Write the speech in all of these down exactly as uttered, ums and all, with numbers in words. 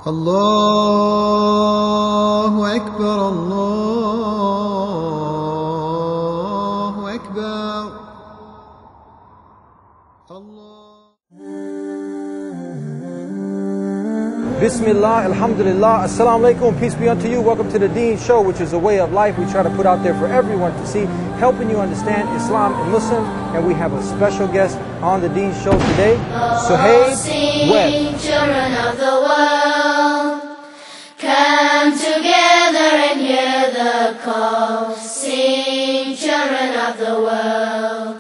الله أكبر الله أكبر Bismillah, Alhamdulillah, Assalamu alaikum, peace be unto you. Welcome to the Deen Show, which is a way of life we try to put out there for everyone to see, helping you understand Islam and Muslims. And we have a special guest on the Deen Show today, Suhaib Webb. Children of the world, come together and hear the call. Sing, children of the world,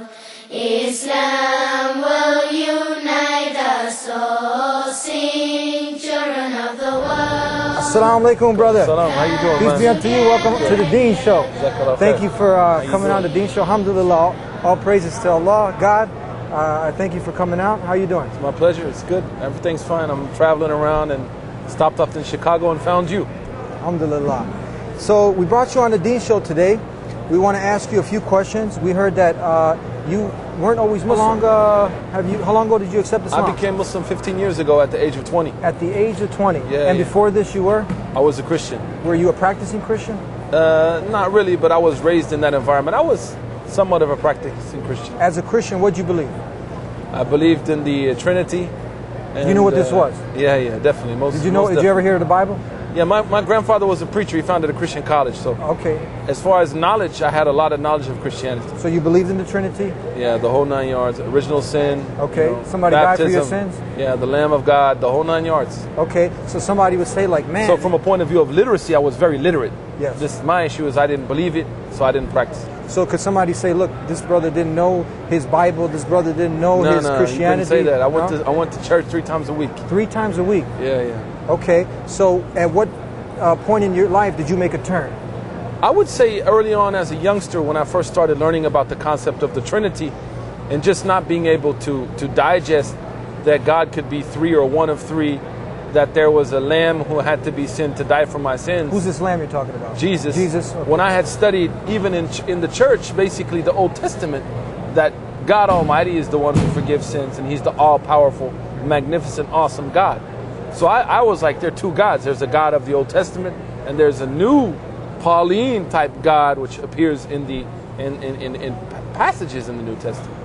Islam will unite us all. Sing, children of the world. Assalamu alaikum, brother. Salam, how you doing, Peace man? be unto you. Welcome to the Deen Show. Jazakallah Thank khair. you for uh, you coming on the doing? Deen Show. Alhamdulillah. All praises to Allah, God. Uh, I thank you for coming out. How you doing? It's my pleasure. It's good. Everything's fine. I'm traveling around and stopped off in Chicago and found you. Alhamdulillah. So we brought you on the Deen Show today. We want to ask you a few questions. We heard that uh, you weren't always Muslim. How long, uh, have you, how long ago did you accept Islam? I became Muslim fifteen years ago at the age of twenty. At the age of twenty. Yeah, and yeah. before this you were? I was a Christian. Were you a practicing Christian? Uh, not really, but I was raised in that environment. I was somewhat of a practicing Christian. As a Christian, what did you believe? I believed in the uh, Trinity. You know what this uh, was? Yeah, yeah, definitely. Most, Did you know? most Did you ever hear of the Bible? Yeah, my, my grandfather was a preacher. He founded a Christian college. So Okay. as far as knowledge, I had a lot of knowledge of Christianity. So you believed in the Trinity? Yeah, the whole nine yards. Original sin. Okay. you know, Somebody died for your baptism. sins? Yeah, the Lamb of God, the whole nine yards. Okay. So somebody would say like, man. So from a point of view of literacy, I was very literate. Yes. This my issue is I didn't believe it, so I didn't practice it. So could somebody say, look, this brother didn't know his Bible, this brother didn't know No, his no, Christianity? you couldn't say that. I went No? to I went to church three times a week. Three times a week. Yeah, yeah. Okay. So at what uh, point in your life did you make a turn? I would say early on as a youngster when I first started learning about the concept of the Trinity and just not being able to to digest that God could be three or one of three, that there was a lamb who had to be sent to die for my sins. Who's this lamb you're talking about? Jesus. Jesus. Okay. When I had studied even in ch- in the church, basically the Old Testament, that God Almighty is the one who forgives sins and He's the all-powerful, magnificent, awesome God. So I, I was like, there are two gods. There's a God of the Old Testament and there's a new Pauline type God which appears in the in, in, in, in passages in the New Testament.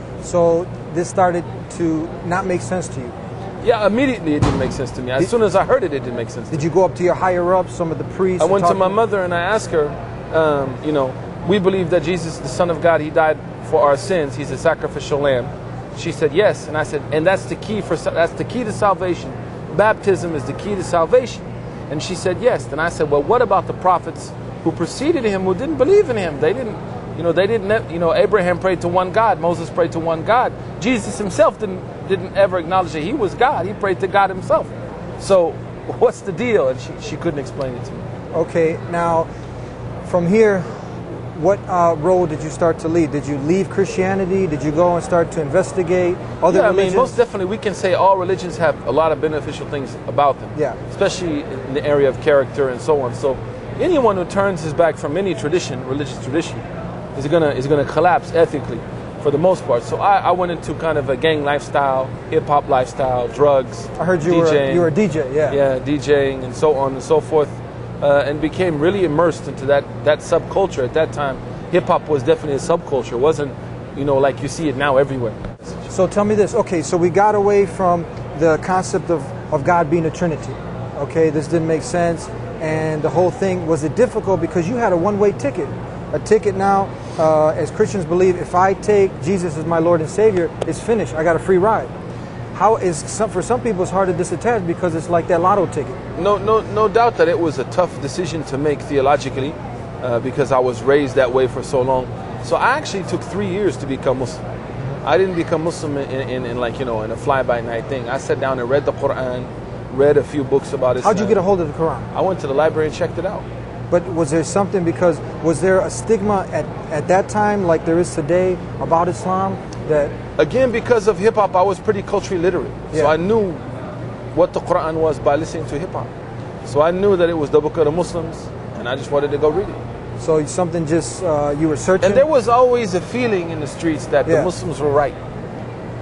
So this started to not make sense to you. Yeah, immediately it didn't make sense to me. As Did- soon as I heard it, it didn't make sense to me. Did you go up to your higher ups, some of the priests? I and went to talk my mother and I asked her, um, you know, we believe that Jesus, the Son of God, He died for our sins. He's a sacrificial lamb. She said yes, and I said, and that's the key for that's the key to salvation. Baptism is the key to salvation. And she said yes. Then I said, well, what about the prophets who preceded him who didn't believe in Him? They didn't, you know, they didn't, you know, Abraham prayed to one God, Moses prayed to one God. Jesus Himself didn't didn't ever acknowledge that He was God. He prayed to God Himself. So what's the deal? And she, she couldn't explain it to me. Okay, now from here, what uh, road did you start to lead? Did you leave Christianity? Did you go and start to investigate other Yeah, I religions? mean, most definitely we can say all religions have a lot of beneficial things about them. Yeah. Especially in the area of character and so on. So anyone who turns his back from any tradition, religious tradition, is gonna is gonna collapse ethically for the most part. So I, I went into kind of a gang lifestyle, hip hop lifestyle, drugs. I heard you DJing, were you were a D J, yeah. Yeah, DJing and so on and so forth. Uh, and became really immersed into that, that subculture. At that time, hip-hop was definitely a subculture. It wasn't, you know, like you see it now everywhere. So tell me this. Okay, so we got away from the concept of, of God being a Trinity. Okay, this didn't make sense. And the whole thing, was it difficult because you had a one-way ticket? A ticket now, uh, as Christians believe, if I take Jesus as my Lord and Savior, it's finished. I got a free ride. How is some, for some people it's hard to disattach because it's like that lotto ticket. No, no, no doubt that it was a tough decision to make theologically, uh, because I was raised that way for so long. So I actually took three years to become Muslim. I didn't become Muslim in, in, in like you know in a fly-by-night thing. I sat down and read the Quran, read a few books about Islam. How'd you get a hold of the Quran? I went to the library and checked it out. But was there something, because was there a stigma at, at that time like there is today about Islam that... Again, because of hip-hop, I was pretty culturally literate. Yeah. So I knew what the Quran was by listening to hip-hop. So I knew that it was the book of the Muslims, and I just wanted to go read it. So something just, uh, you were searching? And there was always a feeling in the streets that Yeah. the Muslims were right.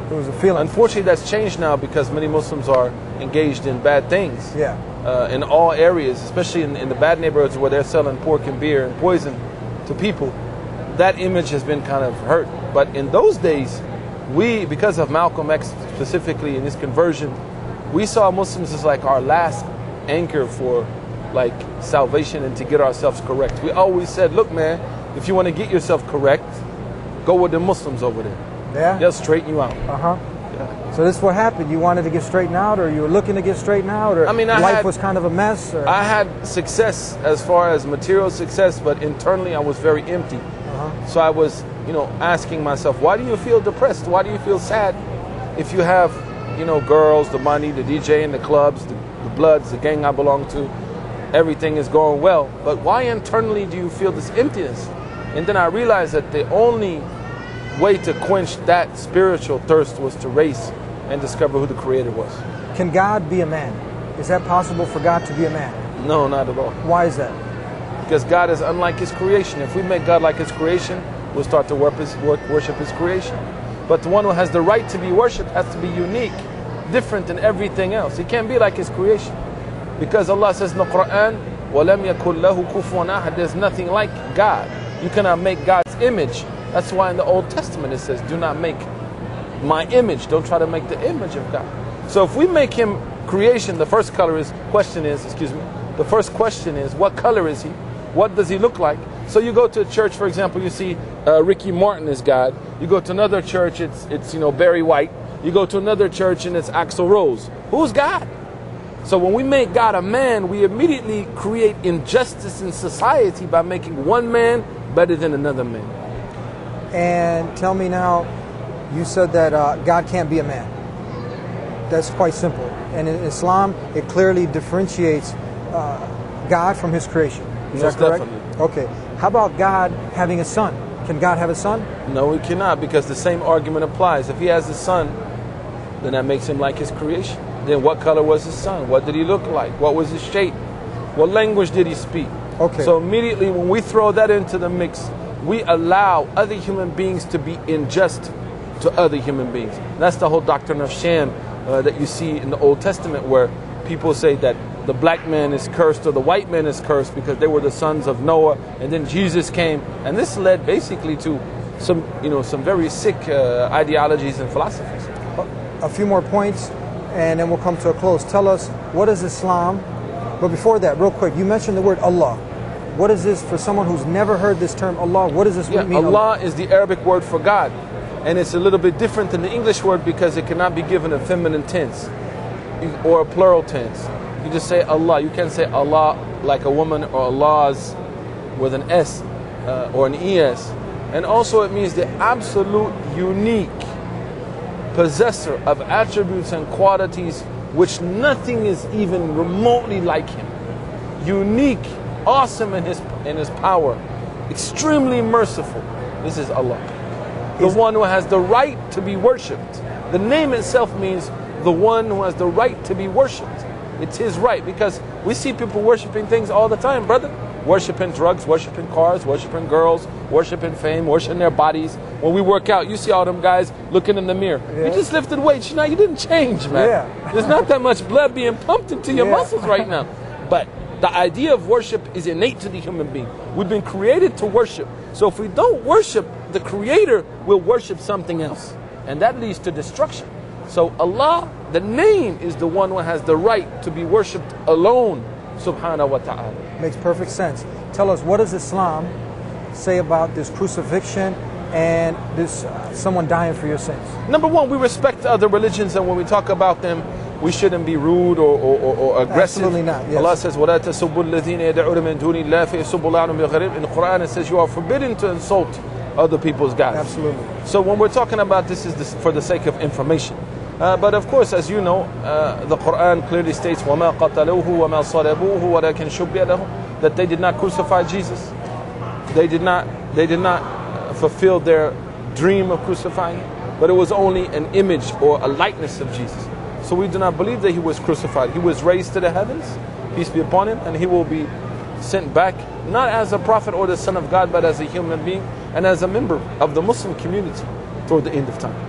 It was a feeling. Unfortunately, that's changed now because many Muslims are engaged in bad things. Yeah. Uh, in all areas, especially in, in the bad neighborhoods where they're selling pork and beer and poison to people. That image has been kind of hurt. But in those days, we, because of Malcolm X specifically in his conversion, we saw Muslims as like our last anchor for like salvation and to get ourselves correct. We always said, look, man, if you want to get yourself correct, go with the Muslims over there. Yeah. They'll straighten you out. Uh-huh. Yeah. So this is what happened. You wanted to get straightened out, or you were looking to get straightened out, or I mean, I life had- was kind of a mess? Or? I had success as far as material success, but internally I was very empty. Uh-huh. So I was, you know, asking myself, why do you feel depressed? Why do you feel sad if you have, you know, girls, the money, the DJing, the clubs, the, the Bloods, the gang I belong to, everything is going well. But why internally do you feel this emptiness? And then I realized that the only way to quench that spiritual thirst was to race and discover who the Creator was. Can God be a man? Is that possible for God to be a man? No, not at all. Why is that? Because God is unlike His creation. If we make God like His creation, we'll start to worship His, worship his creation. But the one who has the right to be worshipped has to be unique, different than everything else. He can't be like His creation. Because Allah says in the Quran, وَلَمْ يَكُنْ لَهُ كُفُوًا أَحَدٌ. There's nothing like God. You cannot make God's image. That's why in the Old Testament it says, do not make my image. Don't try to make the image of God. So if we make Him creation, the first color is, question is, excuse me, the first question is, what color is He? What does He look like? So you go to a church, for example, you see uh, Ricky Martin is God. You go to another church, it's, it's you know, Barry White. You go to another church and it's Axl Rose. Who's God? So when we make God a man, we immediately create injustice in society by making one man better than another man. And tell me now, you said that uh, God can't be a man. That's quite simple. And in Islam, it clearly differentiates uh, God from His creation. Is Most that correct? definitely. Okay. How about God having a son? Can God have a son? No, He cannot, because the same argument applies. If He has a son, then that makes Him like His creation. Then what color was His son? What did He look like? What was His shape? What language did He speak? Okay. So immediately when we throw that into the mix, we allow other human beings to be unjust to other human beings. That's the whole doctrine of Shem uh, that you see in the Old Testament, where people say that the black man is cursed or the white man is cursed because they were the sons of Noah, and then Jesus came, and this led basically to some, you know, some very sick uh, ideologies and philosophies. A few more points, and then we'll come to a close. Tell us, what is Islam? But before that, real quick, you mentioned the word Allah. What is this for someone who's never heard this term Allah? What does this Yeah, mean? Allah is the Arabic word for God, and it's a little bit different than the English word because it cannot be given a feminine tense or a plural tense. You just say Allah. You can't say Allah like a woman or Allahs with an S uh, or an E S. And also it means the absolute unique possessor of attributes and qualities which nothing is even remotely like Him. Unique, awesome in His in His power, extremely merciful. This is Allah. The Is- one who has the right to be worshipped. The name itself means the one who has the right to be worshipped. It's His right, because we see people worshiping things all the time, brother. Worshiping drugs, worshiping cars, worshiping girls, worshiping fame, worshiping their bodies. When we work out, you see all them guys looking in the mirror. Yeah. You just lifted weights, you know, you didn't change, man. Yeah. There's not that much blood being pumped into your Yeah. muscles right now. But the idea of worship is innate to the human being. We've been created to worship. So if we don't worship the Creator, we'll worship something else. And that leads to destruction. So Allah, the name, is the one who has the right to be worshipped alone, subhanahu wa ta'ala. Makes perfect sense. Tell us, what does Islam say about this crucifixion and this uh, someone dying for your sins? Number one, we respect other religions, and when we talk about them, we shouldn't be rude or, or, or, or aggressive. Absolutely not, yes. Allah says, وَلَا تَسُبُّوا الَّذِينَ يَدْعُونَ مِن دُونِ اللَّهِ فَيَسُبُّوا اللَّهَ بِغَيْرِ. In the Quran it says you are forbidden to insult other people's gods. Absolutely. So when we're talking about this, is this for the sake of information. Uh, but of course, as you know, uh, the Quran clearly states وَمَا قَتَلُوهُ وَمَا صَلَبُوهُ وَلَكِنْ شُبِّهَ لَهُمْ, that they did not crucify Jesus. They did not. They did not uh, fulfill their dream of crucifying Him, but it was only an image or a likeness of Jesus. So we do not believe that He was crucified. He was raised to the heavens, peace be upon Him, and He will be sent back, not as a prophet or the Son of God, but as a human being and as a member of the Muslim community toward the end of time.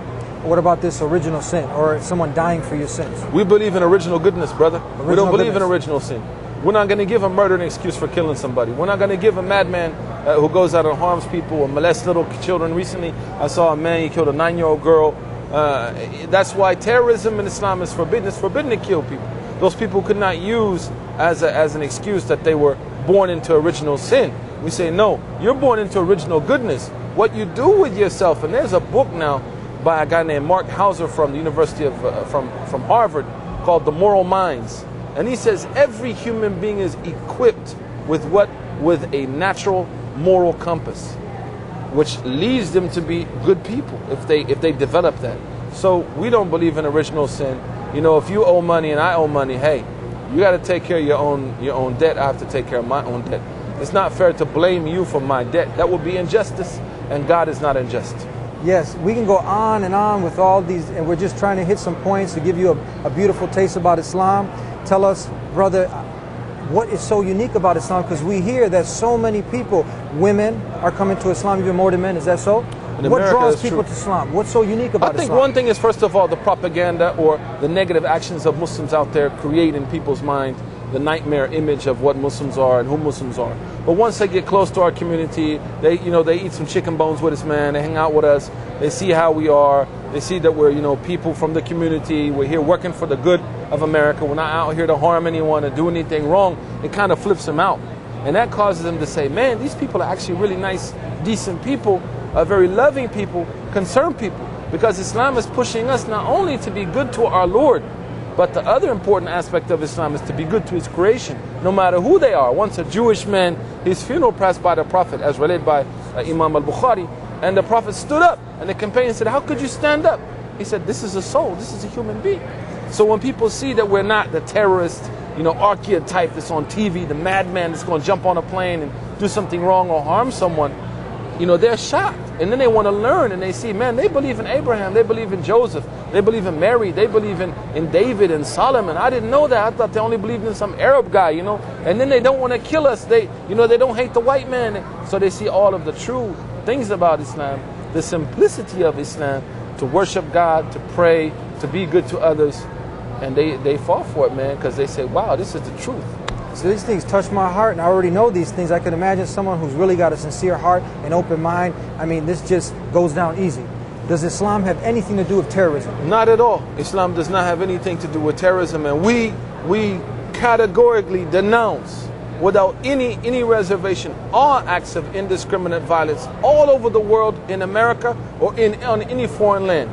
what about this original sin or someone dying for your sins? We believe in original goodness, brother. we Original don't believe goodness. in original sin. We're not going to give a murder an excuse for killing somebody. We're not going to give a madman uh, who goes out and harms people or molests little children. Recently, I saw a man, he killed a nine-year-old girl. Uh, that's why terrorism in Islam is forbidden. It's forbidden to kill people. Those people could not use as, a, as an excuse that they were born into original sin. We say, no, you're born into original goodness. What you do with yourself, and there's a book now by a guy named Mark Hauser from the University of, uh, from, from Harvard called The Moral Minds. And he says every human being is equipped with what? With a natural moral compass, which leads them to be good people if they if they develop that. So we don't believe in original sin. You know, if you owe money and I owe money, hey, you got to take care of your own your own debt. I have to take care of my own debt. It's not fair to blame you for my debt. That would be injustice, and God is not unjust. Yes, we can go on and on with all these, and we're just trying to hit some points to give you a, a beautiful taste about Islam. Tell us, brother, what is so unique about Islam? Because we hear that so many people, women, are coming to Islam even more than men. Is that so? In What America, draws that's people true. to Islam? What's so unique about I think Islam? one thing is, first of all, the propaganda or the negative actions of Muslims out there create in people's mind the nightmare image of what Muslims are and who Muslims are. But once they get close to our community, they, you know, they eat some chicken bones with us, man. They hang out with us. They see how we are. They see that we're, you know, people from the community. We're here working for the good of America. We're not out here to harm anyone or do anything wrong. It kind of flips them out. And that causes them to say, man, these people are actually really nice, decent people, uh, very loving people, concerned people. Because Islam is pushing us not only to be good to our Lord, but the other important aspect of Islam is to be good to his creation, no matter who they are. Once a Jewish man, his funeral passed by the Prophet, as related by uh, Imam al-Bukhari, and the Prophet stood up, and the companion said, how could you stand up? He said, this is a soul, this is a human being. So when people see that we're not the terrorist, you know, archetype that's on T V, the madman that's going to jump on a plane and do something wrong or harm someone, you know, they're shocked. And then they want to learn, and they see, man, they believe in Abraham, they believe in Joseph, they believe in Mary, they believe in, in David and Solomon. I didn't know that. I thought they only believed in some Arab guy, you know. And then they don't want to kill us. They, you know, they don't hate the white man. So they see all of the true things about Islam, the simplicity of Islam, to worship God, to pray, to be good to others. And they, they fall for it, man, because they say, wow, this is the truth. So these things touch my heart, and I already know these things. I can imagine someone who's really got a sincere heart and open mind. I mean, this just goes down easy. Does Islam have anything to do with terrorism? Not at all. Islam does not have anything to do with terrorism, and we we categorically denounce, without any any reservation, all acts of indiscriminate violence all over the world, in America or in on any foreign land.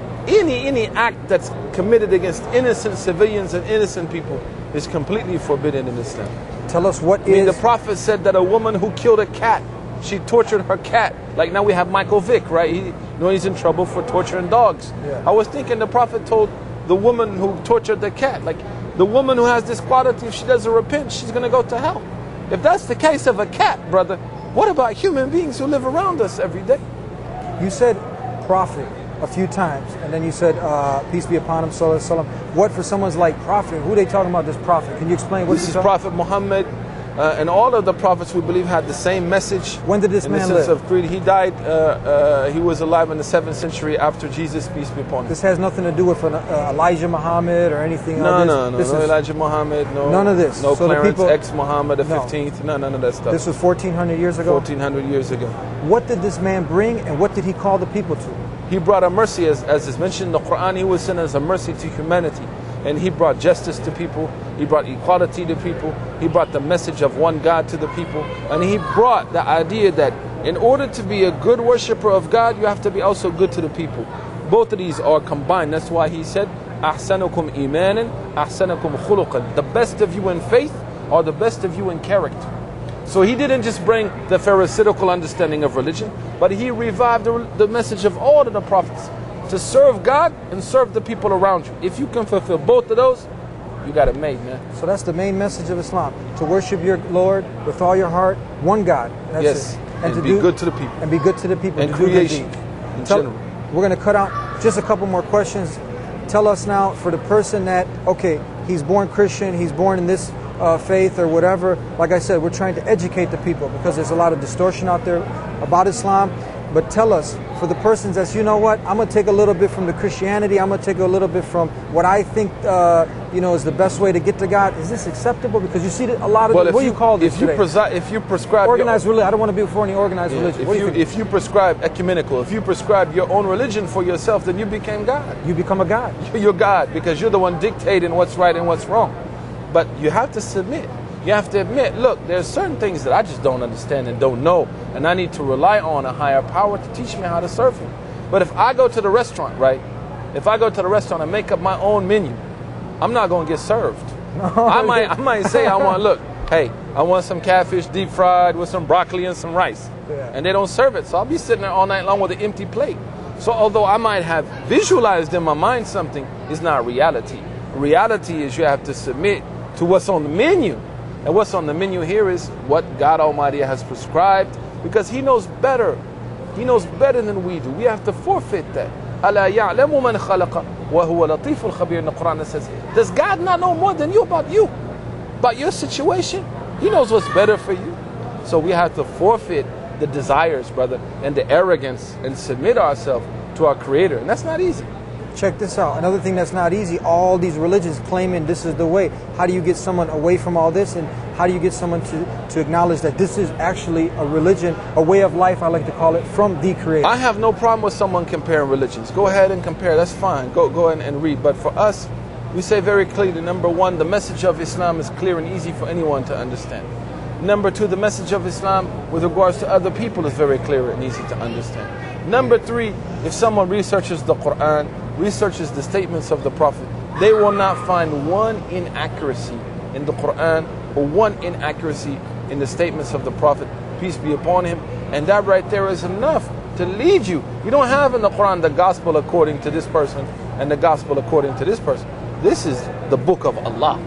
Any any act that's committed against innocent civilians and innocent people is completely forbidden in Islam. Tell us what I mean, is... the Prophet said that a woman who killed a cat, she tortured her cat. Like now we have Michael Vick, right? He, you know, he's in trouble for torturing dogs. Yeah. I was thinking the Prophet told the woman who tortured the cat, like the woman who has this quality, if she doesn't repent, she's going to go to hell. If that's the case of a cat, brother, what about human beings who live around us every day? You said prophet a few times, and then you said, uh, peace be upon him, sallallahu alaihi wasallam. What for someone's like prophet? Who are they talking about, this prophet? Can you explain what This he's is talking- Prophet Muhammad, uh, and all of the prophets we believe had the same message. When did this in man the sense live? of creed. He died, uh, uh, he was alive in the seventh century after Jesus, peace be upon him. This has nothing to do with uh, Elijah Muhammad or anything No, like this? no, no, This no is- Elijah Muhammad, no. None of this. No So the Clarence people- X Muhammad the No. fifteenth, no, none of that stuff. This was fourteen hundred years ago? fourteen hundred years ago. What did this man bring, and what did he call the people to? He brought a mercy, as, as is mentioned in the Quran, he was sent as a mercy to humanity. And he brought justice to people, he brought equality to people, he brought the message of one God to the people, and he brought the idea that in order to be a good worshiper of God, you have to be also good to the people. Both of these are combined. That's why he said, أحسنكم إيمانا أحسنكم خلقا. The best of you in faith are the best of you in character. So he didn't just bring the Pharisaical understanding of religion, but he revived the, the message of all of the prophets to serve God and serve the people around you. If you can fulfill both of those, you got it made, man. So that's the main message of Islam: to worship your Lord with all your heart, one God. That's Yes, it. and to be good to the people. And be good to the people. And to do good creation deeds. in Tell- general. We're going to cut out just a couple more questions. Tell us now, for the person that, okay, he's born Christian, he's born in this uh, faith or whatever. Like I said, we're trying to educate the people because there's a lot of distortion out there about Islam. But tell us, for the persons that's, you know what, I'm going to take a little bit from the Christianity, I'm going to take a little bit from what I think, uh, you know, is the best way to get to God. Is this acceptable? Because you see that a lot of, Well, the, if what do you you call this if you today? presi- if you prescribe Organized your, religion. I don't want to be before any organized Yeah, religion. if What do you you think? if you prescribe ecumenical, if you prescribe your own religion for yourself, then you became God. You become a God. You're God because you're the one dictating what's right and what's wrong. But you have to submit. You have to admit, look, there's certain things that I just don't understand and don't know, and I need to rely on a higher power to teach me how to serve Him. But if I go to the restaurant, right? If I go to the restaurant and make up my own menu, I'm not going to get served. I might, I might say, I want, look, hey, I want some catfish deep fried with some broccoli and some rice. Yeah. And they don't serve it. So I'll be sitting there all night long with an empty plate. So although I might have visualized in my mind something, it's not reality. Reality is you have to submit to what's on the menu. And what's on the menu here is what God Almighty has prescribed, because He knows better. He knows better than we do. We have to forfeit that. أَلَا يَعْلَمُ مَنْ خَلَقَ وَهُوَ لَطِيفُ الْخَبِيرُ. In the Quran it says, does God not know more than you about you? About your situation? He knows what's better for you. So we have to forfeit the desires, brother, and the arrogance, and submit ourselves to our Creator. And that's not easy. Check this out. Another thing that's not easy, all these religions claiming this is the way. How do you get someone away from all this? And how do you get someone to, to acknowledge that this is actually a religion, a way of life, I like to call it, from the Creator? I have no problem with someone comparing religions. Go ahead and compare. That's fine. Go, go ahead and read. But for us, we say very clearly, number one, the message of Islam is clear and easy for anyone to understand. Number two, the message of Islam with regards to other people is very clear and easy to understand. Number three, if someone researches the Quran, researches the statements of the Prophet, they will not find one inaccuracy in the Quran or one inaccuracy in the statements of the Prophet, peace be upon him. And that right there is enough to lead you. You don't have in the Quran the gospel according to this person and the gospel according to this person. This is the book of Allah.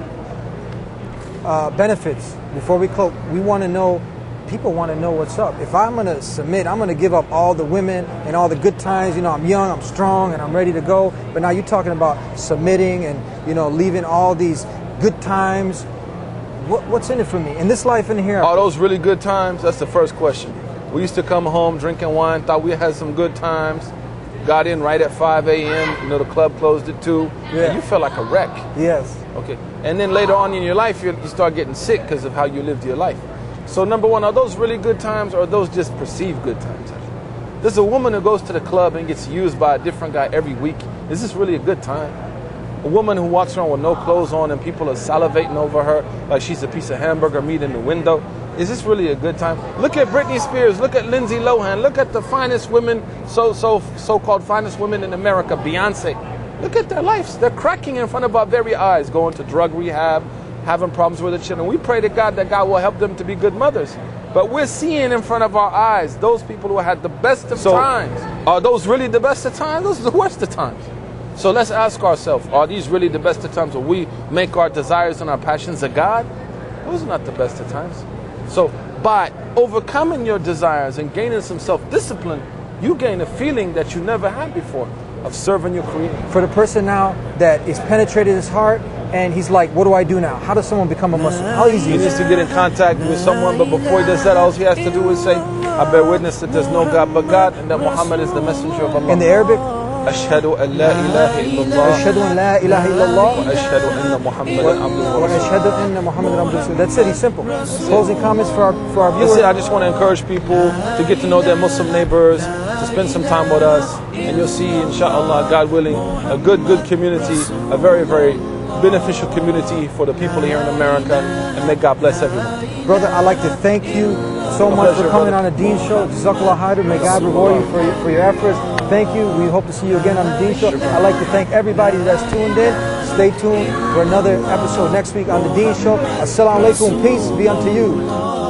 Uh, benefits. Before we close, we want to know, people want to know what's up. If I'm going to submit, I'm going to give up all the women and all the good times. You know, I'm young, I'm strong, and I'm ready to go. But now you're talking about submitting and, you know, leaving all these good times. What, what's in it for me? In this life and here? Are those really good times? That's the first question. We used to come home drinking wine, thought we had some good times. Got in right at five a.m. You know, the club closed at two. Yeah. And you felt like a wreck. Yes. Okay. And then later on in your life, you, you start getting sick because of how you lived your life. So number one, are those really good times, or are those just perceived good times? There's a woman who goes to the club and gets used by a different guy every week. Is this really a good time? A woman who walks around with no clothes on and people are salivating over her like she's a piece of hamburger meat in the window. Is this really a good time? Look at Britney Spears. Look at Lindsay Lohan. Look at the finest women, so so so-called finest women in America, Beyonce. Look at their lives. They're cracking in front of our very eyes, going to drug rehab, having problems with their children. We pray to God that God will help them to be good mothers. But we're seeing in front of our eyes those people who had the best of So- times. Are those really the best of times? Those are the worst of times. So let's ask ourselves, are these really the best of times where we make our desires and our passions a God? Those are not the best of times. So by overcoming your desires and gaining some self-discipline, you gain a feeling that you never had before of serving your Creator. For the person now that is penetrated his heart and he's like, what do I do now? How does someone become a Muslim? How easy He is needs it? to get in contact with someone, but before he does that, all he has to do is say, I bear witness that there's no God but God and that Muhammad is the messenger of Allah. In the Arabic, أشهد أن لا إله إلا الله أشهد أن لا إله إلا الله وأشهد أن محمدا عبده ورسوله. وأشهد أن محمد عبده ورسوله. That's it, he's simple. Closing comments for our, for our That's viewers. it. I just want to encourage people to get to know their Muslim neighbors, to spend some time with us, and you'll see, inshallah, God willing, a good, good community, a very, very beneficial community for the people here in America, and may God bless everyone. Brother, I'd like to thank you so My much pleasure, for coming brother. on the Dean Show. Jazakallah khairan. May God reward you for your, for your efforts. Thank you. We hope to see you again on the Dean Show. I'd like to thank everybody that's tuned in. Stay tuned for another episode next week on the Dean Show. Assalamu alaikum. Peace be unto you.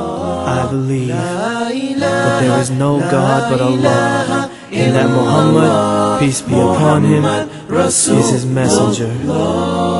I believe that there is no God but Allah, and that Muhammad, peace be upon him, is his messenger.